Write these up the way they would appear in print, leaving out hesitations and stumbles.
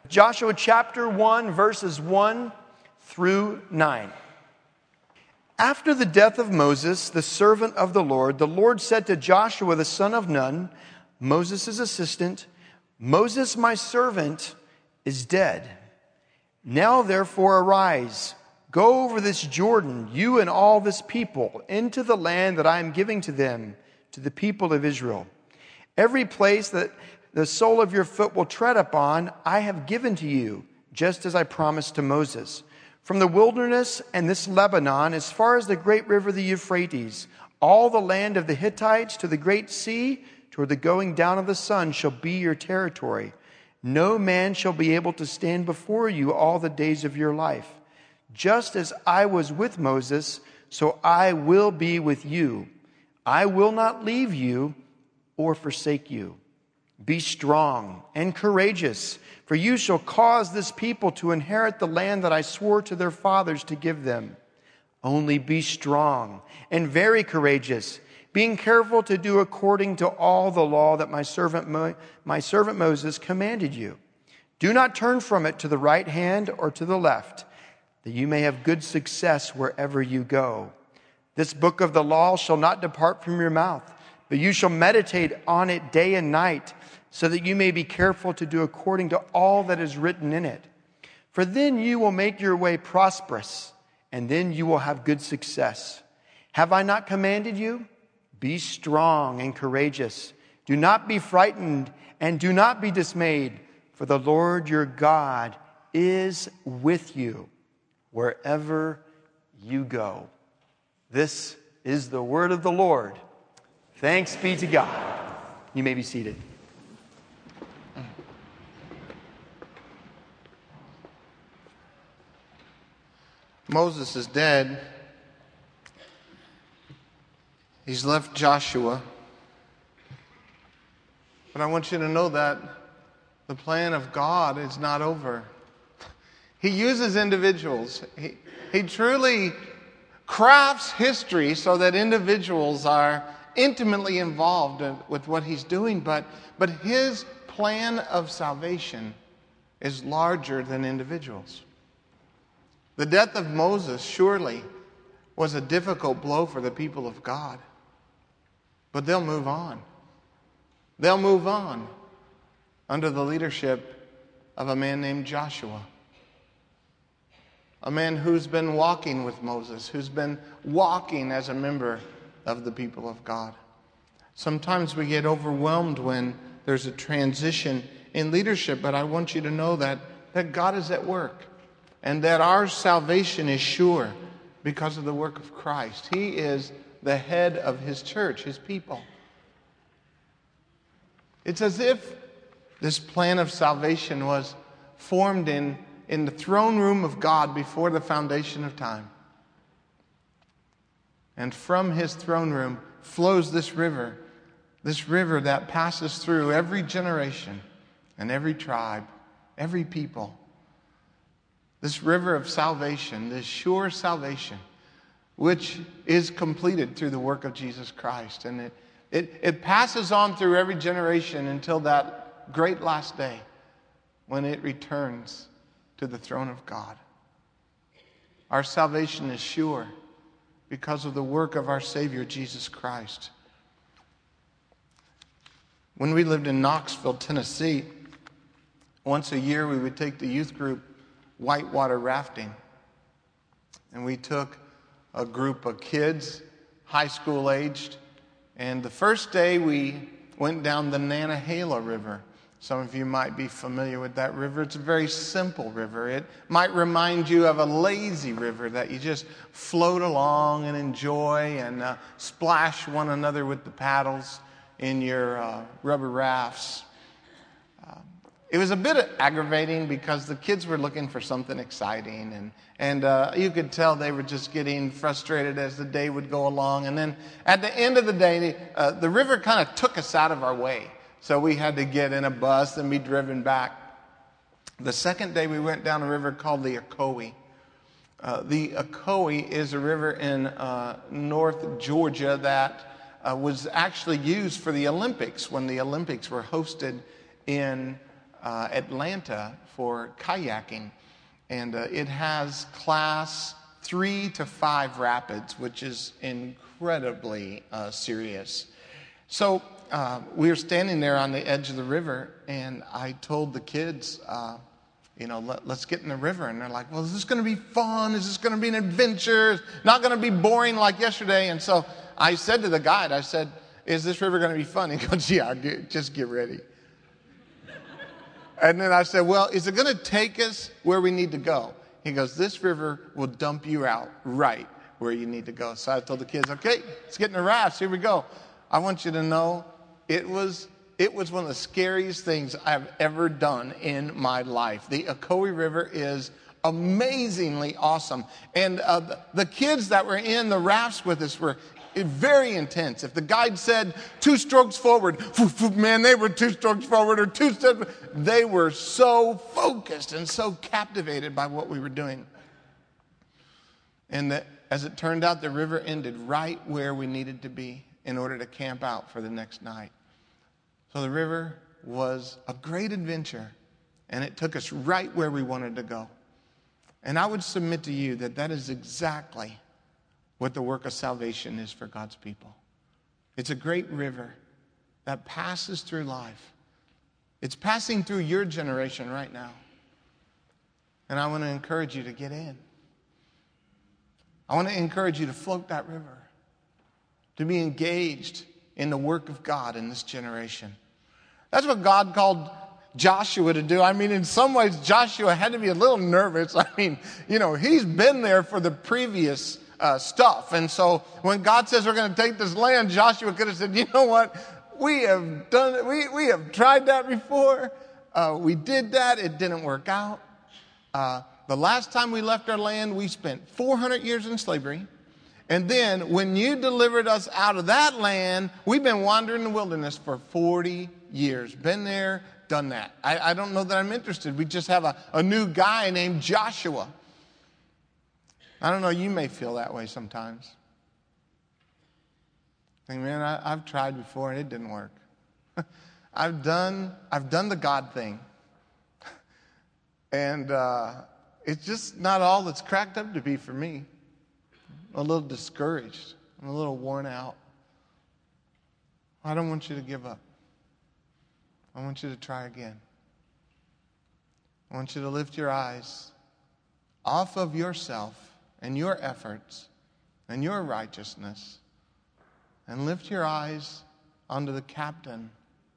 Joshua chapter 1, verses 1 through 9. After the death of Moses, the servant of the Lord said to Joshua the son of Nun, Moses' assistant, Moses, my servant, is dead. Now therefore arise, go over this Jordan, you and all this people, into the land that I am giving to them, to the people of Israel. Every place that the sole of your foot will tread upon, I have given to you, just as I promised to Moses. From the wilderness and this Lebanon, as far as the great river, the Euphrates, all the land of the Hittites to the great sea, toward the going down of the sun, shall be your territory. No man shall be able to stand before you all the days of your life. Just as I was with Moses, so I will be with you. I will not leave you or forsake you. Be strong and courageous, for you shall cause this people to inherit the land that I swore to their fathers to give them. Only be strong and very courageous, being careful to do according to all the law that my servant Moses commanded you. Do not turn from it to the right hand or to the left, that you may have good success wherever you go. This book of the law shall not depart from your mouth, but you shall meditate on it day and night, so that you may be careful to do according to all that is written in it. For then you will make your way prosperous, and then you will have good success. Have I not commanded you? Be strong and courageous. Do not be frightened, and do not be dismayed, for the Lord your God is with you wherever you go. This is the word of the Lord. Thanks be to God. You may be seated. Moses is dead. He's left Joshua. But I want you to know that the plan of God is not over. He uses individuals. He truly crafts history so that individuals are intimately involved with what he's doing. But his plan of salvation is larger than individuals. The death of Moses surely was a difficult blow for the people of God. But they'll move on. They'll move on under the leadership of a man named Joshua. A man who's been walking with Moses, who's been walking as a member of the people of God. Sometimes we get overwhelmed when there's a transition in leadership, but I want you to know that God is at work. And that our salvation is sure because of the work of Christ. He is the head of his church, his people. It's as if this plan of salvation was formed in the throne room of God before the foundation of time. And from his throne room flows this river that passes through every generation and every tribe, every people. This river of salvation, this sure salvation, which is completed through the work of Jesus Christ. And it passes on through every generation until that great last day when it returns to the throne of God. Our salvation is sure because of the work of our Savior, Jesus Christ. When we lived in Knoxville, Tennessee, once a year we would take the youth group whitewater rafting. And we took a group of kids, high school aged, and the first day we went down the Nantahala River. Some of you might be familiar with that river. It's a very simple river. It might remind you of a lazy river that you just float along and enjoy and splash one another with the paddles in your rubber rafts. It was a bit aggravating because the kids were looking for something exciting, and you could tell they were just getting frustrated as the day would go along. And then at the end of the day, the river kind of took us out of our way. So we had to get in a bus and be driven back. The second day we went down a river called the Ocoee. The Ocoee is a river in North Georgia that was actually used for the Olympics when the Olympics were hosted in Atlanta for kayaking. And it has class 3 to 5 rapids, which is incredibly serious. So we were standing there on the edge of the river, and I told the kids, let's get in the river. And they're like, well, is this going to be fun? Is this going to be an adventure? It's not going to be boring like yesterday. And so I said to the guide, I said, is this river going to be fun? He goes, yeah, just get ready. And then I said, well, is it going to take us where we need to go? He goes, this river will dump you out right where you need to go. So I told the kids, okay, let's get in the rafts. Here we go. I want you to know it was one of the scariest things I've ever done in my life. The Ocoee River is amazingly awesome. And the kids that were in the rafts with us were very intense. If the guide said 2 strokes forward, man, they were 2 strokes forward or 2 steps. They were so focused and so captivated by what we were doing. And as it turned out, the river ended right where we needed to be in order to camp out for the next night. So the river was a great adventure, and it took us right where we wanted to go. And I would submit to you that that is exactly what the work of salvation is for God's people. It's a great river that passes through life. It's passing through your generation right now. And I want to encourage you to get in. I want to encourage you to float that river, to be engaged in the work of God in this generation. That's what God called Joshua to do. I mean, in some ways, Joshua had to be a little nervous. I mean, he's been there for the previous stuff. And so when God says we're going to take this land, Joshua could have said, you know what? We have done it. We have tried that before. We did that. It didn't work out. The last time we left our land, we spent 400 years in slavery. And then when you delivered us out of that land, we've been wandering the wilderness for 40 years. Been there, done that. I don't know that I'm interested. We just have a new guy named Joshua. I don't know, you may feel that way sometimes. Think, man, I've tried before and it didn't work. I've done the God thing. And it's just not all that's cracked up to be for me. I'm a little discouraged. I'm a little worn out. I don't want you to give up. I want you to try again. I want you to lift your eyes off of yourself and your efforts and your righteousness and lift your eyes onto the captain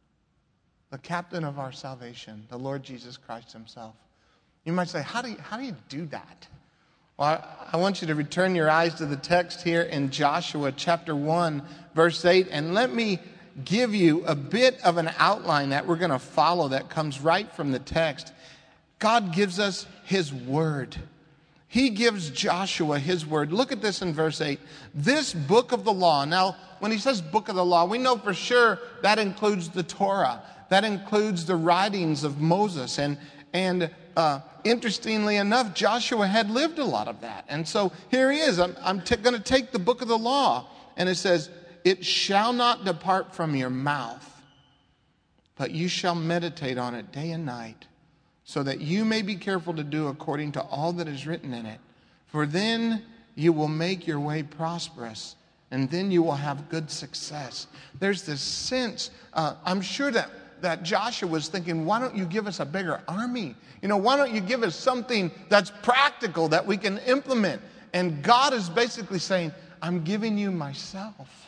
of our salvation, the Lord Jesus Christ himself. You might say, how do you do that? Well, I want you to return your eyes to the text here in Joshua chapter 1, verse 8, and let me give you a bit of an outline that we're going to follow that comes right from the text. God gives us his word. He gives Joshua his word. Look at this in verse 8. This book of the law. Now, when he says book of the law, we know for sure that includes the Torah. That includes the writings of Moses. And interestingly enough, Joshua had lived a lot of that. And so here he is. I'm going to take the book of the law. And it says, it shall not depart from your mouth, but you shall meditate on it day and night, so that you may be careful to do according to all that is written in it. For then you will make your way prosperous, and then you will have good success. There's this sense, I'm sure that Joshua was thinking, why don't you give us a bigger army? Why don't you give us something that's practical that we can implement? And God is basically saying, I'm giving you myself.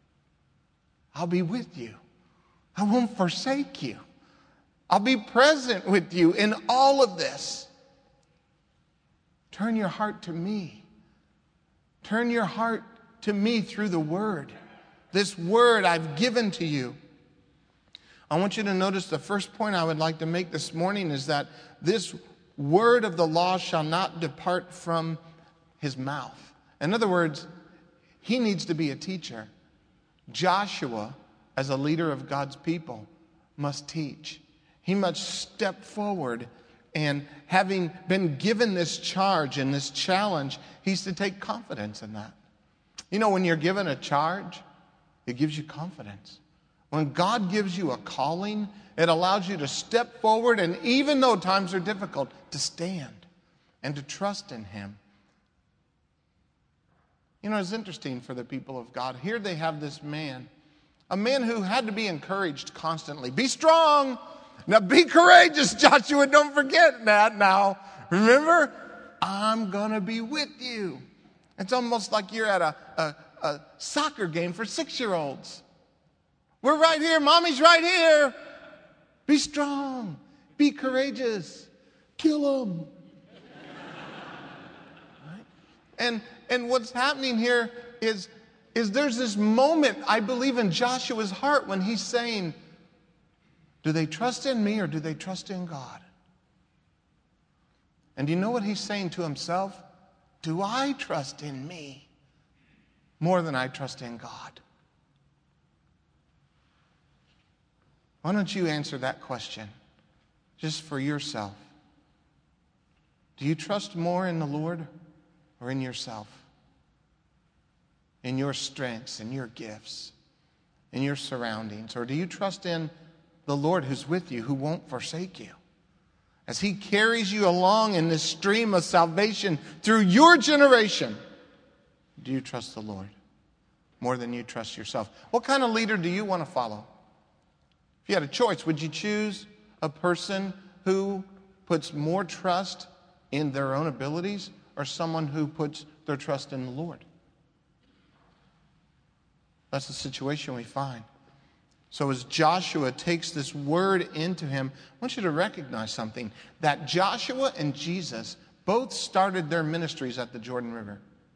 I'll be with you. I won't forsake you. I'll be present with you in all of this. Turn your heart to me. Turn your heart to me through the word. This word I've given to you. I want you to notice the first point I would like to make this morning is that this word of the law shall not depart from his mouth. In other words, he needs to be a teacher. Joshua, as a leader of God's people, must teach. He must step forward, and having been given this charge and this challenge, he's to take confidence in that. When you're given a charge, it gives you confidence. When God gives you a calling, it allows you to step forward, and even though times are difficult, to stand and to trust in Him. You know, it's interesting for the people of God. Here they have this man, a man who had to be encouraged constantly. Be strong. Now be courageous, Joshua. Don't forget that now. Remember, I'm going to be with you. It's almost like you're at a soccer game for 6-year-olds. We're right here. Mommy's right here. Be strong. Be courageous. Kill them. Right? And what's happening here is there's this moment, I believe, in Joshua's heart when he's saying, do they trust in me or do they trust in God? And do you know what he's saying to himself? Do I trust in me more than I trust in God? Why don't you answer that question just for yourself? Do you trust more in the Lord or in yourself? In your strengths, in your gifts, in your surroundings? Or do you trust in the Lord who's with you, who won't forsake you? As He carries you along in this stream of salvation through your generation, do you trust the Lord more than you trust yourself? What kind of leader do you want to follow? If you had a choice, would you choose a person who puts more trust in their own abilities or someone who puts their trust in the Lord? That's the situation we find. So as Joshua takes this word into him, I want you to recognize something, that Joshua and Jesus both started their ministries at the Jordan River.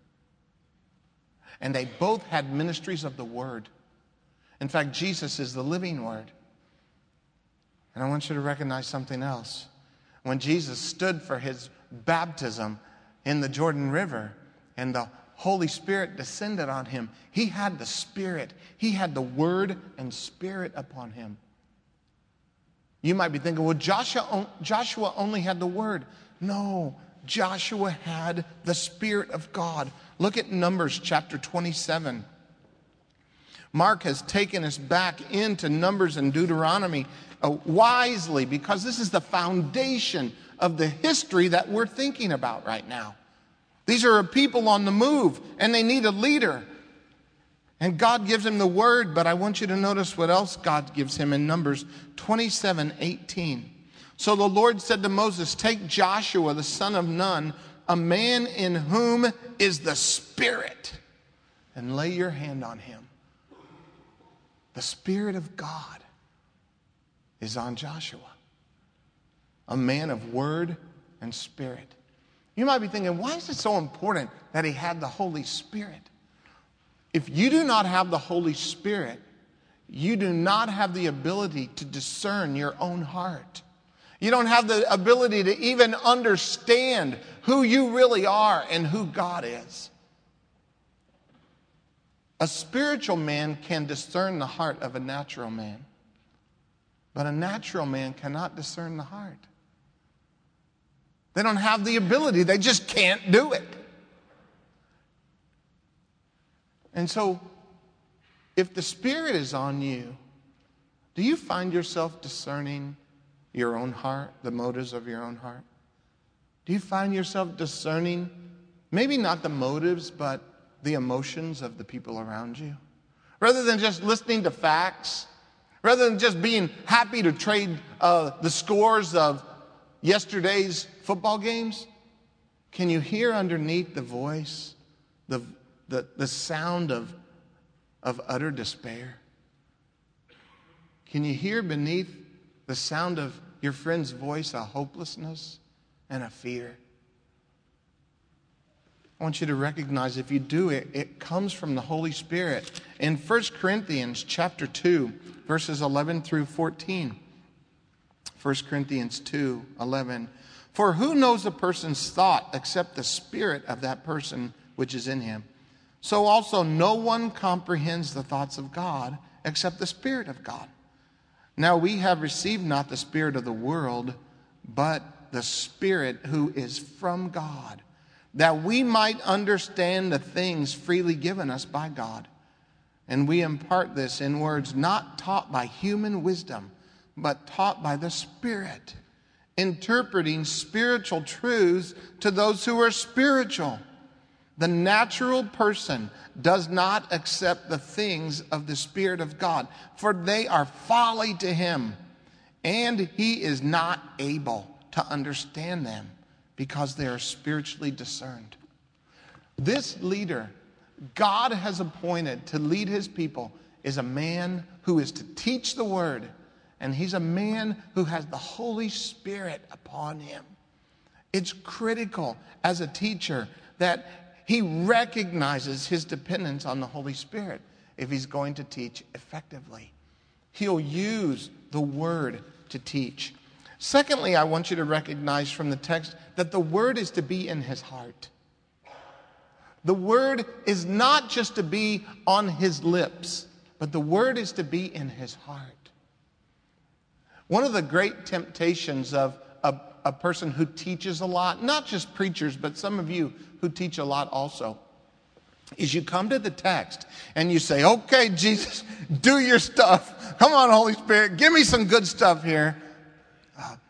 And they both had ministries of the Word. In fact, Jesus is the living Word. And I want you to recognize something else. When Jesus stood for His baptism in the Jordan River and the Holy Spirit descended on Him, He had the Spirit. He had the Word and Spirit upon Him. You might be thinking, well, Joshua only had the Word. No, Joshua had the Spirit of God. Look at Numbers chapter 27. Mark has taken us back into Numbers and Deuteronomy wisely, because this is the foundation of the history that we're thinking about right now. These are people on the move, and they need a leader. And God gives him the word, but I want you to notice what else God gives him in Numbers 27:18. So the Lord said to Moses, take Joshua, the son of Nun, a man in whom is the Spirit, and lay your hand on him. The Spirit of God is on Joshua, a man of word and spirit. You might be thinking, why is it so important that he had the Holy Spirit? If you do not have the Holy Spirit, you do not have the ability to discern your own heart. You don't have the ability to even understand who you really are and who God is. A spiritual man can discern the heart of a natural man, but a natural man cannot discern the heart. They don't have the ability. They just can't do it. And so, if the Spirit is on you, do you find yourself discerning your own heart, the motives of your own heart? Do you find yourself discerning, maybe not the motives, but the emotions of the people around you? Rather than just listening to facts, rather than just being happy to trade the scores of yesterday's football games, can you hear underneath the voice, the sound of utter despair? Can you hear beneath the sound of your friend's voice a hopelessness and a fear? I want you to recognize, if you do it, it comes from the Holy Spirit. In 1 Corinthians chapter 2, verses 11 through 14. 1 Corinthians 2:11. For who knows a person's thought except the spirit of that person which is in him? So also no one comprehends the thoughts of God except the Spirit of God. Now we have received not the spirit of the world, but the Spirit who is from God, that we might understand the things freely given us by God. And we impart this in words not taught by human wisdom, but taught by the Spirit, interpreting spiritual truths to those who are spiritual. The natural person does not accept the things of the Spirit of God, for they are folly to him, and he is not able to understand them because they are spiritually discerned. This leader God has appointed to lead his people is a man who is to teach the word, and he's a man who has the Holy Spirit upon him. It's critical as a teacher that he recognizes his dependence on the Holy Spirit if he's going to teach effectively. He'll use the word to teach. Secondly, I want you to recognize from the text that the word is to be in his heart. The word is not just to be on his lips, but the word is to be in his heart. One of the great temptations of a person who teaches a lot, not just preachers, but some of you who teach a lot also, is you come to the text and you say, okay, Jesus, do your stuff. Come on, Holy Spirit, give me some good stuff here.